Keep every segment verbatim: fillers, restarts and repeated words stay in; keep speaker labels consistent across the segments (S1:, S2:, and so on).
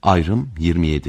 S1: Ayrım yirmi yedi.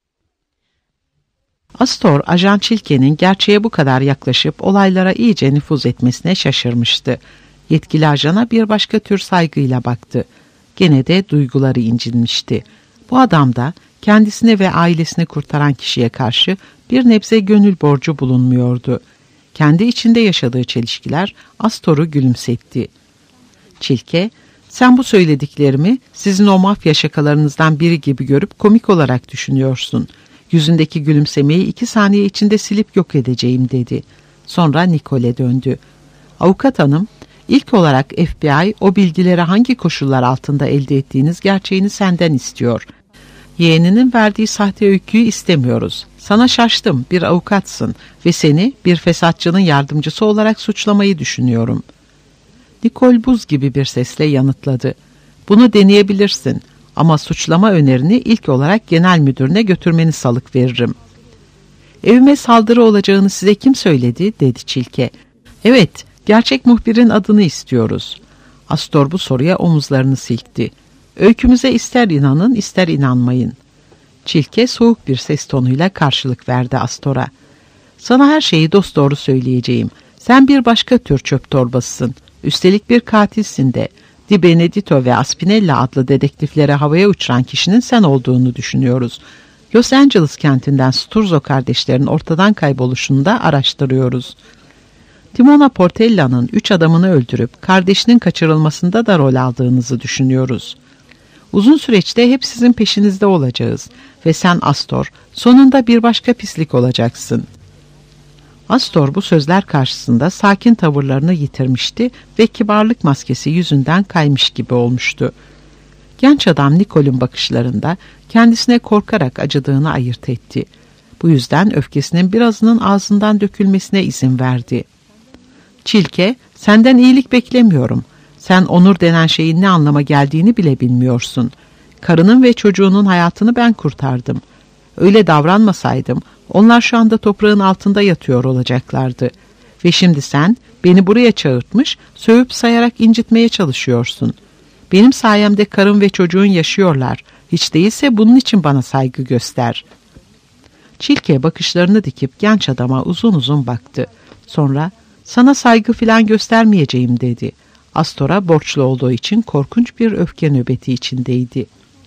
S2: Astor, Ajan Çilke'nin gerçeğe bu kadar yaklaşıp olaylara iyice nüfuz etmesine şaşırmıştı. Yetkili ajana bir başka tür saygıyla baktı. Gene de duyguları incinmişti. Bu adamda kendisini ve ailesini kurtaran kişiye karşı bir nebze gönül borcu bulunmuyordu. Kendi içinde yaşadığı çelişkiler Astor'u gülümsetti. Çilke, sen bu söylediklerimi sizin o mafya şakalarınızdan biri gibi görüp komik olarak düşünüyorsun. Yüzündeki gülümsemeyi iki saniye içinde silip yok edeceğim dedi. Sonra Nicole'e döndü. Avukat hanım, ilk olarak F B I o bilgileri hangi koşullar altında elde ettiğiniz gerçeğini senden istiyor. Yeğeninin verdiği sahte öyküyü istemiyoruz. Sana şaştım, bir avukatsın ve seni bir fesatçının yardımcısı olarak suçlamayı düşünüyorum. Nicole buz gibi bir sesle yanıtladı. Bunu deneyebilirsin ama suçlama önerini ilk olarak genel müdürüne götürmeni salık veririm. Evime saldırı olacağını size kim söyledi dedi Çilke. Evet, gerçek muhbirin adını istiyoruz. Astor bu soruya omuzlarını silkti. Öykümüze ister inanın ister inanmayın. Çilke soğuk bir ses tonuyla karşılık verdi Astor'a. Sana her şeyi dosdoğru söyleyeceğim. Sen bir başka tür çöp torbasısın. Üstelik bir katilsin de. Di Benedetto ve Aspinella adlı dedektiflere havaya uçuran kişinin sen olduğunu düşünüyoruz. Los Angeles kentinden Sturzo kardeşlerin ortadan kayboluşunu da araştırıyoruz. Timona Portella'nın üç adamını öldürüp kardeşinin kaçırılmasında da rol aldığınızı düşünüyoruz. Uzun süreçte hep sizin peşinizde olacağız ve sen Astor sonunda bir başka pislik olacaksın. Astor bu sözler karşısında sakin tavırlarını yitirmişti ve kibarlık maskesi yüzünden kaymış gibi olmuştu. Genç adam Nicole'un bakışlarında kendisine korkarak acıdığını ayırt etti. Bu yüzden öfkesinin birazının ağzından dökülmesine izin verdi. Çilke, senden iyilik beklemiyorum. Sen onur denen şeyin ne anlama geldiğini bile bilmiyorsun. Karının ve çocuğunun hayatını ben kurtardım. Öyle davranmasaydım onlar şu anda toprağın altında yatıyor olacaklardı. Ve şimdi sen beni buraya çağırtmış, sövüp sayarak incitmeye çalışıyorsun. Benim sayemde karım ve çocuğun yaşıyorlar. Hiç değilse bunun için bana saygı göster. Çilke bakışlarını dikip genç adama uzun uzun baktı. Sonra sana saygı filan göstermeyeceğim dedi. Astor'a borçlu olduğu için korkunç bir öfke nöbeti içindeydi.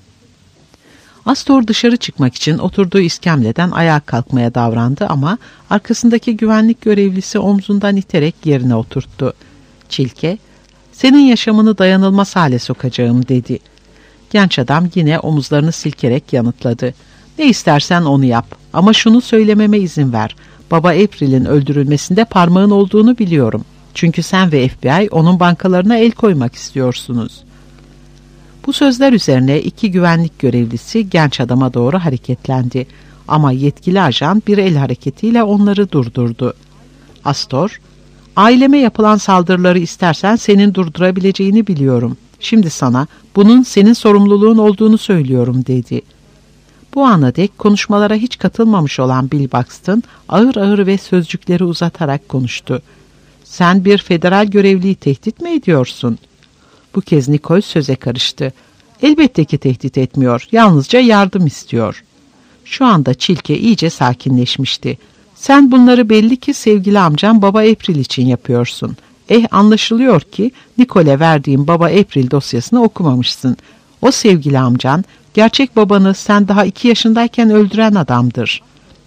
S2: Astor dışarı çıkmak için oturduğu iskemleden ayağa kalkmaya davrandı ama arkasındaki güvenlik görevlisi omzundan iterek yerine oturttu. Çilke, senin yaşamını dayanılmaz hale sokacağım dedi. Genç adam yine omuzlarını silkerek yanıtladı. Ne istersen onu yap ama şunu söylememe izin ver. Baba April'in öldürülmesinde parmağın olduğunu biliyorum. Çünkü sen ve F B I onun bankalarına el koymak istiyorsunuz. Bu sözler üzerine iki güvenlik görevlisi genç adama doğru hareketlendi. Ama yetkili ajan bir el hareketiyle onları durdurdu. Astor, aileme yapılan saldırıları istersen senin durdurabileceğini biliyorum. Şimdi sana bunun senin sorumluluğun olduğunu söylüyorum dedi. Bu ana dek konuşmalara hiç katılmamış olan Bill Buxton ağır ağır ve sözcükleri uzatarak konuştu. Sen bir federal görevliyi tehdit mi ediyorsun? Bu kez Nicole söze karıştı. Elbette ki tehdit etmiyor, yalnızca yardım istiyor. Şu anda Çilke iyice sakinleşmişti. Sen bunları belli ki sevgili amcam Baba April için yapıyorsun. Eh anlaşılıyor ki Nicole'e verdiğim Baba April dosyasını okumamışsın. O sevgili amcan, gerçek babanı sen daha iki yaşındayken öldüren adamdır.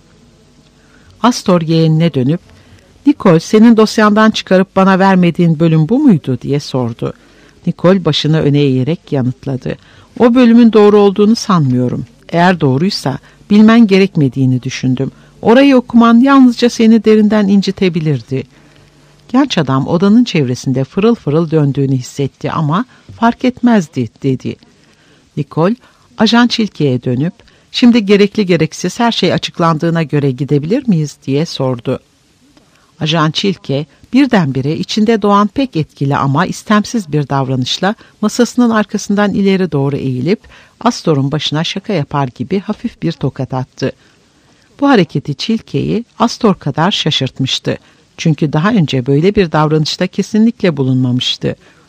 S2: Astor yeğenine dönüp, Nicole senin dosyandan çıkarıp bana vermediğin bölüm bu muydu diye sordu. Nicole başını öne eğerek yanıtladı. O bölümün doğru olduğunu sanmıyorum. Eğer doğruysa bilmen gerekmediğini düşündüm. Orayı okuman yalnızca seni derinden incitebilirdi. Genç adam odanın çevresinde fırıl fırıl döndüğünü hissetti ama fark etmezdi dedi. Nicole, Ajan Çilke'ye dönüp, şimdi gerekli gereksiz her şey açıklandığına göre gidebilir miyiz diye sordu. Ajan Çilke birdenbire içinde doğan pek etkili ama istemsiz bir davranışla masasının arkasından ileri doğru eğilip Astor'un başına şaka yapar gibi hafif bir tokat attı. Bu hareketi Çilke'yi Astor kadar şaşırtmıştı. Çünkü daha önce böyle bir davranışta kesinlikle bulunmamıştı.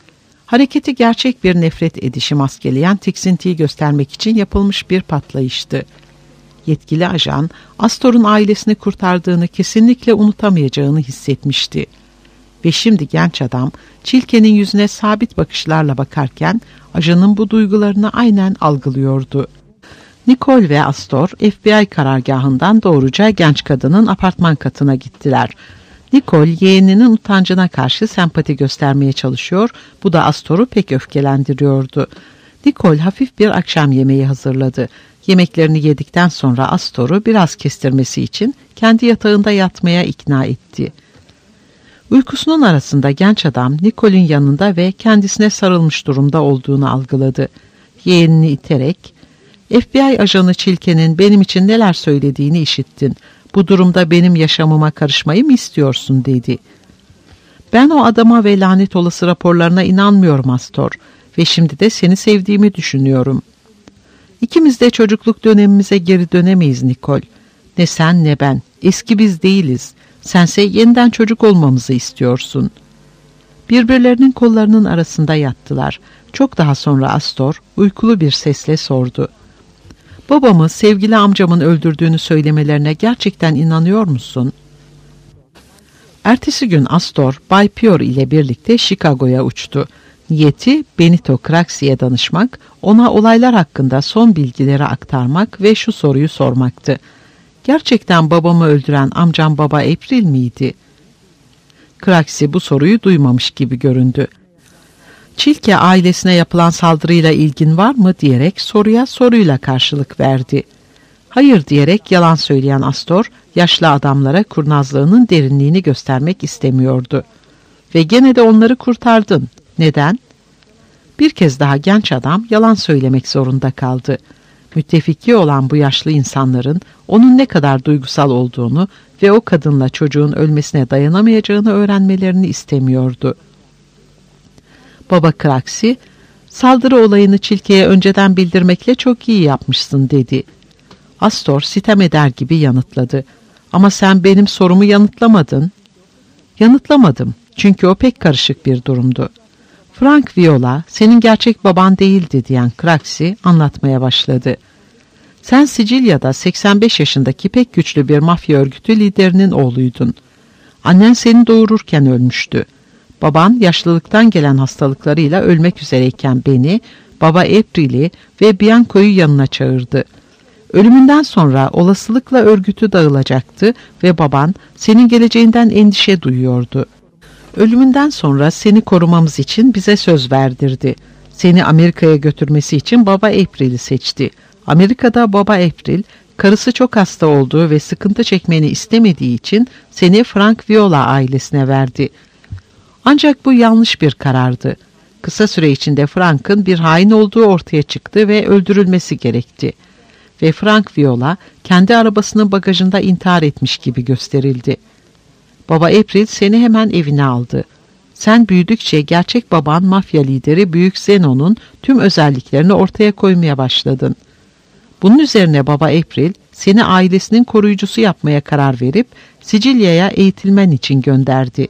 S2: Hareketi gerçek bir nefret edişi maskeleyen tiksintiyi göstermek için yapılmış bir patlayıştı. Yetkili ajan, Astor'un ailesini kurtardığını kesinlikle unutamayacağını hissetmişti. Ve şimdi genç adam, Çilke'nin yüzüne sabit bakışlarla bakarken, ajanın bu duygularını aynen algılıyordu. Nicole ve Astor, F B I karargahından doğruca genç kadının apartman katına gittiler. Nicole, yeğeninin utancına karşı sempati göstermeye çalışıyor, bu da Astor'u pek öfkelendiriyordu. Nicole hafif bir akşam yemeği hazırladı. Yemeklerini yedikten sonra Astor'u biraz kestirmesi için kendi yatağında yatmaya ikna etti. Uykusunun arasında genç adam Nicole'in yanında ve kendisine sarılmış durumda olduğunu algıladı. Yeğenini iterek, F B I ajanı Çilke'nin benim için neler söylediğini işittin. Bu durumda benim yaşamıma karışmayı mı istiyorsun dedi. Ben o adama ve lanet olası raporlarına inanmıyorum Astor ve şimdi de seni sevdiğimi düşünüyorum. İkimiz de çocukluk dönemimize geri dönemeyiz Nicole. Ne sen ne ben. Eski biz değiliz. Sense yeniden çocuk olmamızı istiyorsun. Birbirlerinin kollarının arasında yattılar. Çok daha sonra Astor uykulu bir sesle sordu. Babamı sevgili amcamın öldürdüğünü söylemelerine gerçekten inanıyor musun? Ertesi gün Astor, Bay Pior ile birlikte Chicago'ya uçtu. Niyeti Benito Craxi'ye danışmak, ona olaylar hakkında son bilgileri aktarmak ve şu soruyu sormaktı. Gerçekten babamı öldüren amcam Baba April miydi? Craxi bu soruyu duymamış gibi göründü. Çilke ailesine yapılan saldırıyla ilgin var mı diyerek soruya soruyla karşılık verdi. Hayır diyerek yalan söyleyen Astor, yaşlı adamlara kurnazlığının derinliğini göstermek istemiyordu. Ve gene de onları kurtardın. Neden? Bir kez daha genç adam yalan söylemek zorunda kaldı. Müttefiki olan bu yaşlı insanların onun ne kadar duygusal olduğunu ve o kadınla çocuğun ölmesine dayanamayacağını öğrenmelerini istemiyordu. Baba Craxi, saldırı olayını Çilke'ye önceden bildirmekle çok iyi yapmışsın dedi. Astor sitem eder gibi yanıtladı. Ama sen benim sorumu yanıtlamadın. Yanıtlamadım çünkü o pek karışık bir durumdu. Frank Viola senin gerçek baban değildi diyen Craxi anlatmaya başladı. Sen Sicilya'da seksen beş yaşındaki pek güçlü bir mafya örgütü liderinin oğluydun. Annen seni doğururken ölmüştü. Baban yaşlılıktan gelen hastalıklarıyla ölmek üzereyken beni, Baba April'i ve Bianco'yu yanına çağırdı. Ölümünden sonra olasılıkla örgütü dağılacaktı ve baban senin geleceğinden endişe duyuyordu. Ölümünden sonra seni korumamız için bize söz verdirdi. Seni Amerika'ya götürmesi için Baba April'i seçti. Amerika'da Baba April, karısı çok hasta olduğu ve sıkıntı çekmeni istemediği için seni Frank Viola ailesine verdi. Ancak bu yanlış bir karardı. Kısa süre içinde Frank'ın bir hain olduğu ortaya çıktı ve öldürülmesi gerekti. Ve Frank Viola kendi arabasının bagajında intihar etmiş gibi gösterildi. Baba April seni hemen evine aldı. Sen büyüdükçe gerçek baban mafya lideri Büyük Zeno'nun tüm özelliklerini ortaya koymaya başladın. Bunun üzerine Baba April seni ailesinin koruyucusu yapmaya karar verip Sicilya'ya eğitilmen için gönderdi.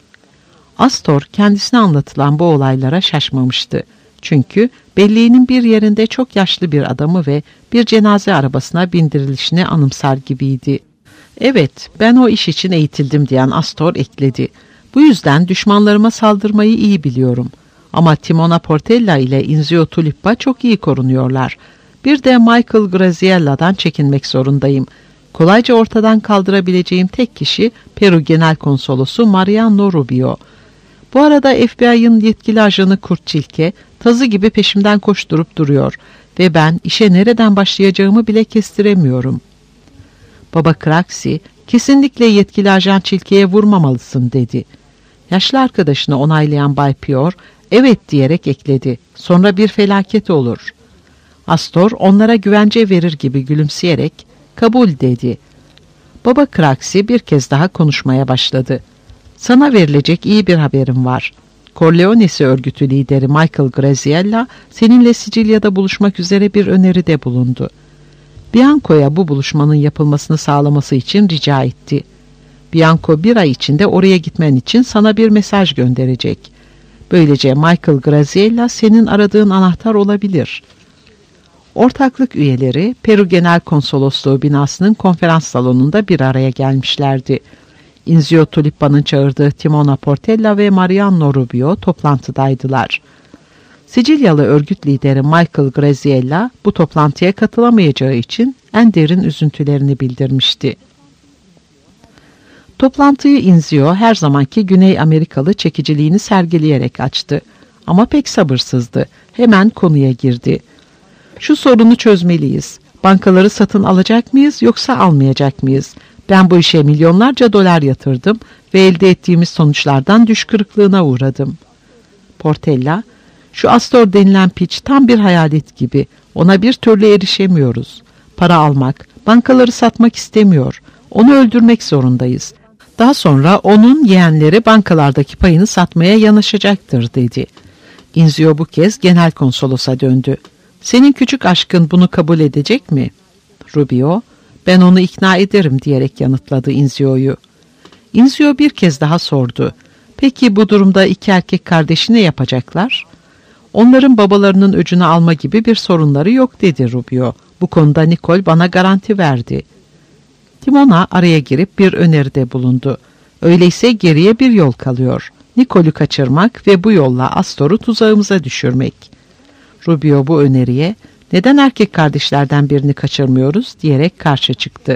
S2: Astor kendisine anlatılan bu olaylara şaşmamıştı. Çünkü belleğinin bir yerinde çok yaşlı bir adamı ve bir cenaze arabasına bindirilişini anımsar gibiydi. Evet, ben o iş için eğitildim diyen Astor ekledi. Bu yüzden düşmanlarıma saldırmayı iyi biliyorum. Ama Timona Portella ile Inzio Tulippa çok iyi korunuyorlar. Bir de Michael Graziella'dan çekinmek zorundayım. Kolayca ortadan kaldırabileceğim tek kişi Peru Genel Konsolosu Mariano Rubio. Bu arada F B I'ın yetkili ajanı Kurt Çilke tazı gibi peşimden koşturup duruyor ve ben işe nereden başlayacağımı bile kestiremiyorum. Baba Craxi, kesinlikle yetkili ajan Çilke'ye vurmamalısın dedi. Yaşlı arkadaşını onaylayan Bay Pior, evet diyerek ekledi. Sonra bir felaket olur. Astor onlara güvence verir gibi gülümseyerek kabul dedi. Baba Craxi bir kez daha konuşmaya başladı. Sana verilecek iyi bir haberim var. Corleone'si örgütü lideri Michael Graziella seninle Sicilya'da buluşmak üzere bir öneride bulundu. Bianco'ya bu buluşmanın yapılmasını sağlaması için rica etti. Bianco bir ay içinde oraya gitmen için sana bir mesaj gönderecek. Böylece Michael Graziella senin aradığın anahtar olabilir. Ortaklık üyeleri Peru Genel Konsolosluğu binasının konferans salonunda bir araya gelmişlerdi. Inzio Tulippa'nın çağırdığı Timona Portella ve Mariano Rubio toplantıdaydılar. Sicilyalı örgüt lideri Michael Graziella bu toplantıya katılamayacağı için en derin üzüntülerini bildirmişti. Toplantıyı Inzio her zamanki Güney Amerikalı çekiciliğini sergileyerek açtı. Ama pek sabırsızdı. Hemen konuya girdi. Şu sorunu çözmeliyiz. Bankaları satın alacak mıyız yoksa almayacak mıyız? Ben bu işe milyonlarca dolar yatırdım ve elde ettiğimiz sonuçlardan düş kırıklığına uğradım. Portella, şu Astor denilen piç tam bir hayalet gibi. Ona bir türlü erişemiyoruz. Para almak, bankaları satmak istemiyor. Onu öldürmek zorundayız. Daha sonra onun yeğenleri bankalardaki payını satmaya yanaşacaktır dedi. Inzio bu kez genel konsolosa döndü. Senin küçük aşkın bunu kabul edecek mi? Rubio, ben onu ikna ederim diyerek yanıtladı Inzio'yu. Inzio bir kez daha sordu. Peki bu durumda iki erkek kardeşi ne yapacaklar? Onların babalarının öcünü alma gibi bir sorunları yok dedi Rubio. Bu konuda Nicole bana garanti verdi. Timona araya girip bir öneride bulundu. Öyleyse geriye bir yol kalıyor. Nicole'u kaçırmak ve bu yolla Astor'u tuzağımıza düşürmek. Rubio bu öneriye neden erkek kardeşlerden birini kaçırmıyoruz diyerek karşı çıktı.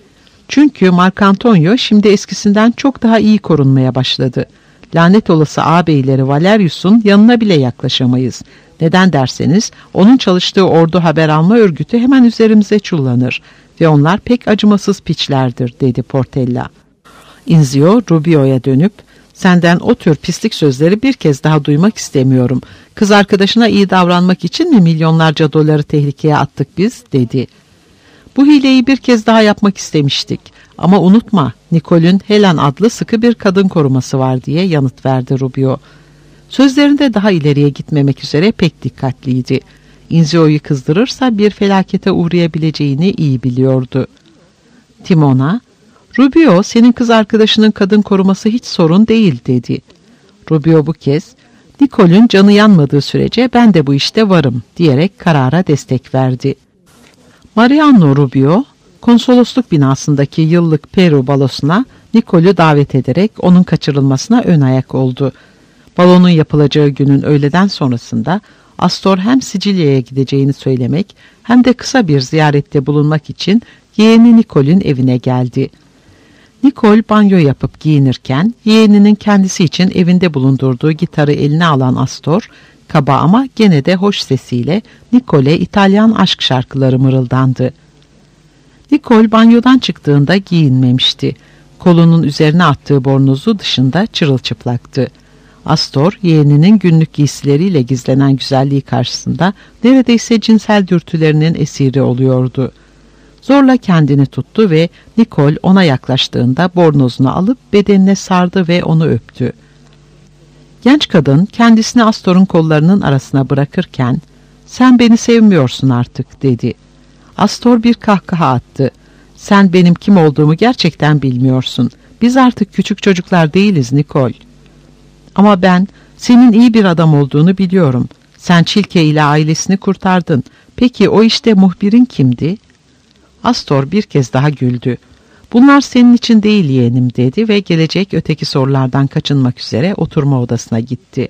S2: Çünkü Marcantonio şimdi eskisinden çok daha iyi korunmaya başladı. Lanet olası ağabeyleri Valerius'un yanına bile yaklaşamayız. Neden derseniz onun çalıştığı ordu haber alma örgütü hemen üzerimize çullanır ve onlar pek acımasız piçlerdir dedi Portella. Inzio Rubio'ya dönüp senden o tür pislik sözleri bir kez daha duymak istemiyorum. Kız arkadaşına iyi davranmak için mi milyonlarca doları tehlikeye attık biz dedi. Bu hileyi bir kez daha yapmak istemiştik. Ama unutma Nicole'ün Helen adlı sıkı bir kadın koruması var diye yanıt verdi Rubio. Sözlerinde daha ileriye gitmemek üzere pek dikkatliydi. Inzio'yu kızdırırsa bir felakete uğrayabileceğini iyi biliyordu. Timona, Rubio senin kız arkadaşının kadın koruması hiç sorun değil dedi. Rubio bu kez, Nicole'ün canı yanmadığı sürece ben de bu işte varım diyerek karara destek verdi. Mariano Rubio, konsolosluk binasındaki yıllık Peru balosuna Nicole'ü davet ederek onun kaçırılmasına ön ayak oldu. Balonun yapılacağı günün öğleden sonrasında Astor hem Sicilya'ya gideceğini söylemek hem de kısa bir ziyarette bulunmak için yeğeni Nicole'ün evine geldi. Nicole banyo yapıp giyinirken yeğeninin kendisi için evinde bulundurduğu gitarı eline alan Astor, kaba ama gene de hoş sesiyle Nicole'e İtalyan aşk şarkıları mırıldandı. Nicole banyodan çıktığında giyinmemişti. Kolunun üzerine attığı bornozu dışında çırılçıplaktı. Astor, yeğeninin günlük giysileriyle gizlenen güzelliği karşısında neredeyse cinsel dürtülerinin esiri oluyordu. Zorla kendini tuttu ve Nicole ona yaklaştığında bornozunu alıp bedenine sardı ve onu öptü. Genç kadın kendisini Astor'un kollarının arasına bırakırken "Sen beni sevmiyorsun artık" dedi. Astor bir kahkaha attı. "Sen benim kim olduğumu gerçekten bilmiyorsun. Biz artık küçük çocuklar değiliz Nicole." "Ama ben senin iyi bir adam olduğunu biliyorum. Sen Çilke ile ailesini kurtardın. Peki o işte muhbirin kimdi?" Astor bir kez daha güldü. "Bunlar senin için değil yeğenim" dedi ve gelecek öteki sorulardan kaçınmak üzere oturma odasına gitti.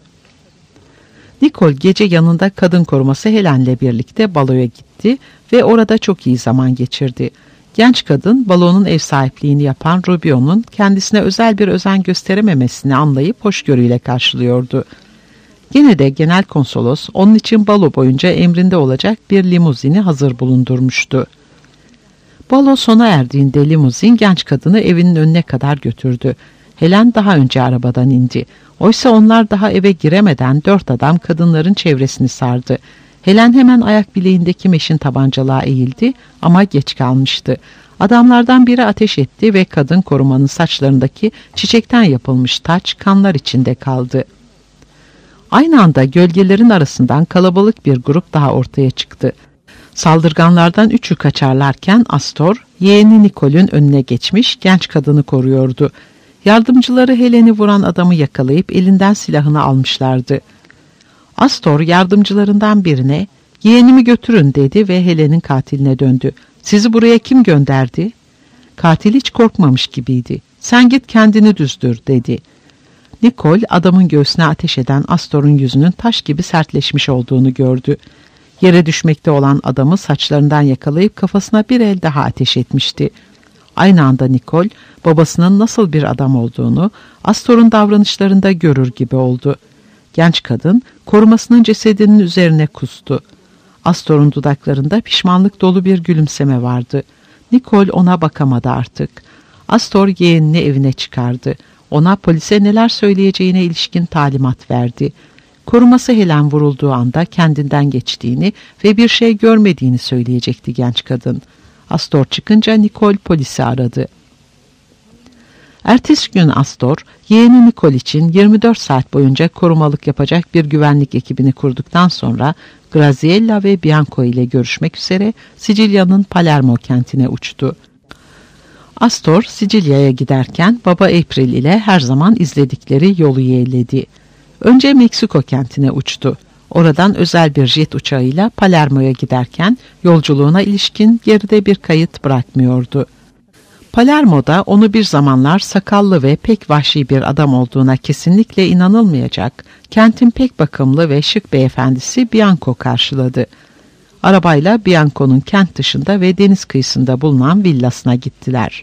S2: Nicole gece yanında kadın koruması Helen'le birlikte baloya gitti ve orada çok iyi zaman geçirdi. Genç kadın balonun ev sahipliğini yapan Rubio'nun kendisine özel bir özen gösterememesini anlayıp hoşgörüyle karşılıyordu. Gene de genel konsolos onun için balo boyunca emrinde olacak bir limuzini hazır bulundurmuştu. Balo sona erdiğinde limuzin genç kadını evinin önüne kadar götürdü. Helen daha önce arabadan indi. Oysa onlar daha eve giremeden dört adam kadınların çevresini sardı. Helen hemen ayak bileğindeki meşin tabancalığa eğildi ama geç kalmıştı. Adamlardan biri ateş etti ve kadın korumanın saçlarındaki çiçekten yapılmış taç kanlar içinde kaldı. Aynı anda gölgelerin arasından kalabalık bir grup daha ortaya çıktı. Saldırganlardan üçü kaçarlarken Astor, yeğeni Nicole'ün önüne geçmiş genç kadını koruyordu. Yardımcıları Helen'i vuran adamı yakalayıp elinden silahını almışlardı. Astor yardımcılarından birine "Yeğenimi götürün" dedi ve Helen'in katiline döndü. "Sizi buraya kim gönderdi?" Katil hiç korkmamış gibiydi. "Sen git kendini düzdür" dedi. Nicole adamın göğsüne ateş eden Astor'un yüzünün taş gibi sertleşmiş olduğunu gördü. Yere düşmekte olan adamı saçlarından yakalayıp kafasına bir el daha ateş etmişti. Aynı anda Nicole babasının nasıl bir adam olduğunu Astor'un davranışlarında görür gibi oldu. Genç kadın korumasının cesedinin üzerine kustu. Astor'un dudaklarında pişmanlık dolu bir gülümseme vardı. Nicole ona bakamadı artık. Astor yeğenini evine çıkardı. Ona polise neler söyleyeceğine ilişkin talimat verdi. Koruması Helen vurulduğu anda kendinden geçtiğini ve bir şey görmediğini söyleyecekti genç kadın. Astor çıkınca Nicole polisi aradı. Ertesi gün Astor, yeğeni Nicole için yirmi dört saat boyunca korumalık yapacak bir güvenlik ekibini kurduktan sonra Graziella ve Bianco ile görüşmek üzere Sicilya'nın Palermo kentine uçtu. Astor, Sicilya'ya giderken baba April ile her zaman izledikleri yolu yeğledi. Önce Meksiko kentine uçtu. Oradan özel bir jet uçağıyla Palermo'ya giderken yolculuğuna ilişkin geride bir kayıt bırakmıyordu. Palermo'da onu bir zamanlar sakallı ve pek vahşi bir adam olduğuna kesinlikle inanılmayacak, kentin pek bakımlı ve şık beyefendisi Bianco karşıladı. Arabayla Bianco'nun kent dışında ve deniz kıyısında bulunan villasına gittiler.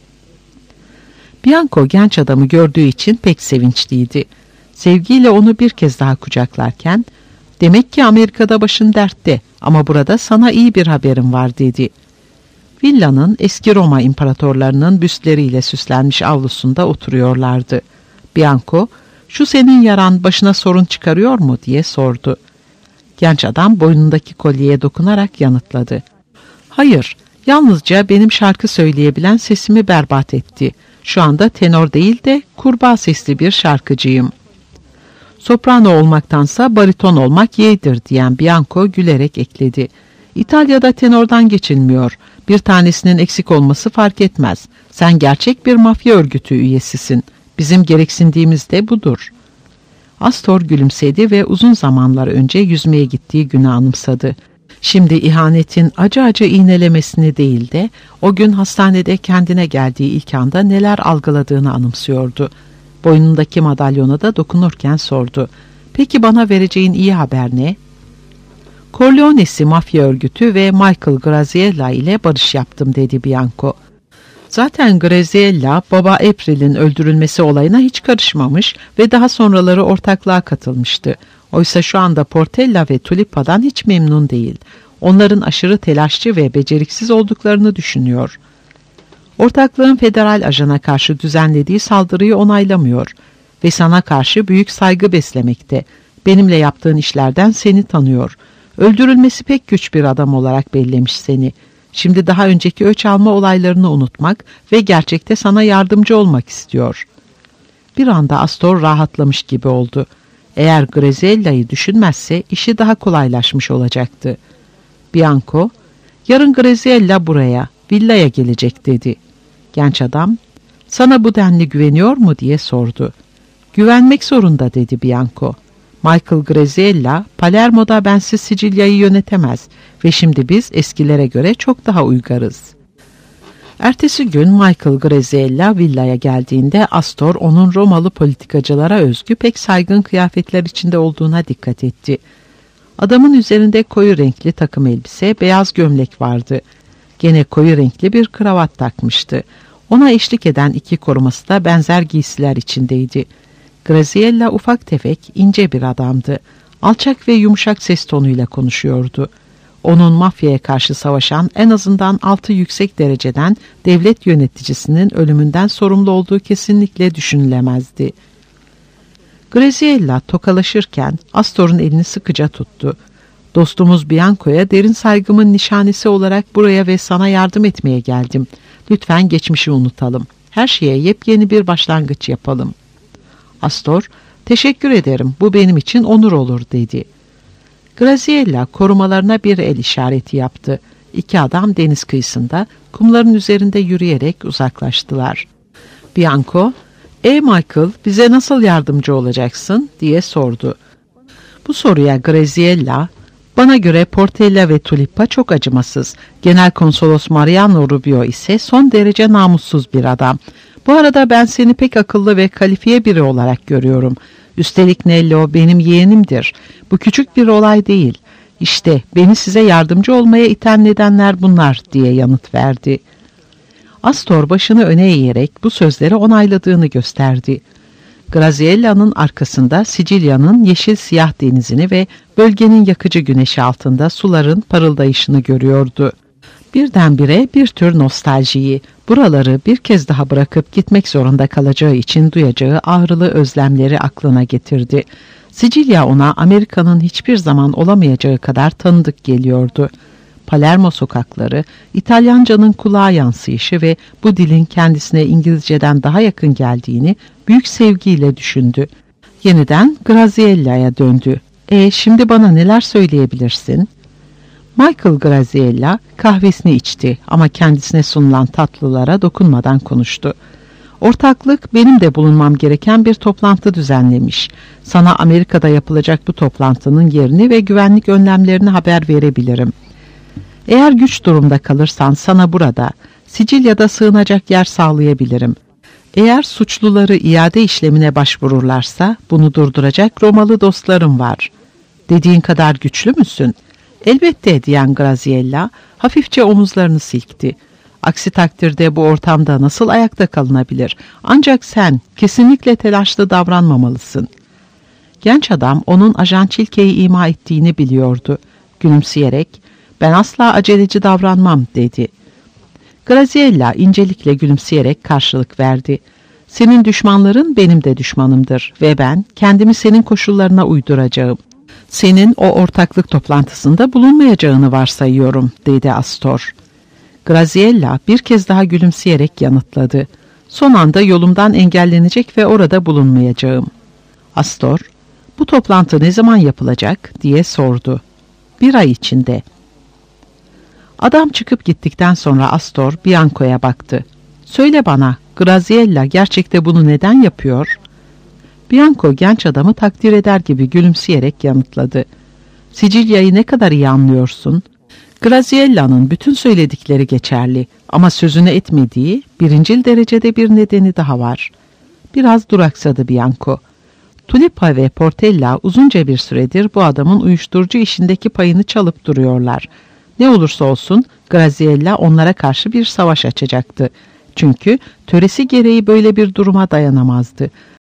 S2: Bianco genç adamı gördüğü için pek sevinçliydi. Sevgiyle onu bir kez daha kucaklarken, "Demek ki Amerika'da başın dertte ama burada sana iyi bir haberim var" dedi. Villanın eski Roma imparatorlarının büstleriyle süslenmiş avlusunda oturuyorlardı. Bianco, "Şu senin yaran başına sorun çıkarıyor mu?" diye sordu. Genç adam boynundaki kolyeye dokunarak yanıtladı. "Hayır, yalnızca benim şarkı söyleyebilen sesimi berbat etti. Şu anda tenor değil de kurbağa sesli bir şarkıcıyım." "Soprano olmaktansa bariton olmak yeğdir" diyen Bianco gülerek ekledi. "İtalya'da tenordan geçilmiyor. Bir tanesinin eksik olması fark etmez. Sen gerçek bir mafya örgütü üyesisin. Bizim gereksindiğimiz de budur." Astor gülümsedi ve uzun zamanlar önce yüzmeye gittiği günü anımsadı. Şimdi ihanetin acı acı iğnelemesini değil de o gün hastanede kendine geldiği ilk anda neler algıladığını anımsıyordu. Boynundaki madalyona da dokunurken sordu. "Peki bana vereceğin iyi haber ne?" "Corleone'si mafya örgütü ve Michael Graziella ile barış yaptım" dedi Bianco. Zaten Graziella, baba April'in öldürülmesi olayına hiç karışmamış ve daha sonraları ortaklığa katılmıştı. Oysa şu anda Portella ve Tulipa'dan hiç memnun değil. Onların aşırı telaşçı ve beceriksiz olduklarını düşünüyor. Ortaklığın federal ajana karşı düzenlediği saldırıyı onaylamıyor ve sana karşı büyük saygı beslemekte. Benimle yaptığın işlerden seni tanıyor. Öldürülmesi pek güç bir adam olarak bellemiş seni. Şimdi daha önceki öç alma olaylarını unutmak ve gerçekte sana yardımcı olmak istiyor. Bir anda Astor rahatlamış gibi oldu. Eğer Graziella'yı düşünmezse işi daha kolaylaşmış olacaktı. Bianco, "Yarın Graziella buraya, villaya gelecek" dedi. Genç adam, "Sana bu denli güveniyor mu?" diye sordu. "Güvenmek zorunda" dedi Bianco. "Michael Graziella, Palermo'da bensiz Sicilya'yı yönetemez ve şimdi biz eskilere göre çok daha uygarız." Ertesi gün Michael Graziella villaya geldiğinde Astor onun Romalı politikacılara özgü pek saygın kıyafetler içinde olduğuna dikkat etti. Adamın üzerinde koyu renkli takım elbise, beyaz gömlek vardı. Gene koyu renkli bir kravat takmıştı. Ona eşlik eden iki koruması da benzer giysiler içindeydi. Graziella ufak tefek, ince bir adamdı. Alçak ve yumuşak ses tonuyla konuşuyordu. Onun mafyaya karşı savaşan en azından altı yüksek dereceden devlet yöneticisinin ölümünden sorumlu olduğu kesinlikle düşünülemezdi. Graziella tokalaşırken Astor'un elini sıkıca tuttu. "Dostumuz Bianco'ya derin saygımın nişanesi olarak buraya ve sana yardım etmeye geldim. Lütfen geçmişi unutalım. Her şeye yepyeni bir başlangıç yapalım." Astor, "Teşekkür ederim, bu benim için onur olur" dedi. Graziella korumalarına bir el işareti yaptı. İki adam deniz kıyısında kumların üzerinde yürüyerek uzaklaştılar. Bianco, "E Michael, bize nasıl yardımcı olacaksın?" diye sordu. Bu soruya Graziella, "Bana göre Portella ve Tulipa çok acımasız. Genel Konsolos Mariano Rubio ise son derece namussuz bir adam. Bu arada ben seni pek akıllı ve kalifiye biri olarak görüyorum. Üstelik Nello benim yeğenimdir. Bu küçük bir olay değil. İşte beni size yardımcı olmaya iten nedenler bunlar," diye yanıt verdi. Astor başını öne eğerek bu sözleri onayladığını gösterdi. Graziella'nın arkasında Sicilya'nın yeşil siyah denizini ve bölgenin yakıcı güneşi altında suların parıldayışını görüyordu. Birdenbire bir tür nostaljiyi, buraları bir kez daha bırakıp gitmek zorunda kalacağı için duyacağı ağrılı özlemleri aklına getirdi. Sicilya ona Amerika'nın hiçbir zaman olamayacağı kadar tanıdık geliyordu. Palermo sokakları, İtalyancanın kulağa yansıyışı ve bu dilin kendisine İngilizceden daha yakın geldiğini büyük sevgiyle düşündü. Yeniden Graziella'ya döndü. "E şimdi bana neler söyleyebilirsin?" Michael Graziella kahvesini içti ama kendisine sunulan tatlılara dokunmadan konuştu. "Ortaklık benim de bulunmam gereken bir toplantı düzenlemiş. Sana Amerika'da yapılacak bu toplantının yerini ve güvenlik önlemlerini haber verebilirim. Eğer güç durumda kalırsan sana burada, Sicilya'da sığınacak yer sağlayabilirim. Eğer suçluları iade işlemine başvururlarsa bunu durduracak Romalı dostlarım var." "Dediğin kadar güçlü müsün?" "Elbette," diyen Graziella hafifçe omuzlarını silkti. "Aksi takdirde bu ortamda nasıl ayakta kalınabilir? Ancak sen kesinlikle telaşlı davranmamalısın." Genç adam onun ajan Çilke'yi ima ettiğini biliyordu. Gülümseyerek, "Ben asla aceleci davranmam," dedi. Graziella incelikle gülümseyerek karşılık verdi. "Senin düşmanların benim de düşmanımdır ve ben kendimi senin koşullarına uyduracağım. Senin o ortaklık toplantısında bulunmayacağını varsayıyorum," dedi Astor. Graziella bir kez daha gülümseyerek yanıtladı. "Son anda yolumdan engellenecek ve orada bulunmayacağım." Astor, "Bu toplantı ne zaman yapılacak?" diye sordu. "Bir ay içinde." Adam çıkıp gittikten sonra Astor Bianco'ya baktı. "Söyle bana, Graziella gerçekte bunu neden yapıyor?" Bianco genç adamı takdir eder gibi gülümseyerek yanıtladı. "Sicilya'yı ne kadar iyi anlıyorsun?" Graziella'nın bütün söyledikleri geçerli ama sözünü etmediği birincil derecede bir nedeni daha var. Biraz duraksadı Bianco. Tulipa ve Portella uzunca bir süredir bu adamın uyuşturucu işindeki payını çalıp duruyorlar. Ne olursa olsun Graziella onlara karşı bir savaş açacaktı. Çünkü töresi gereği böyle bir duruma dayanamazdı.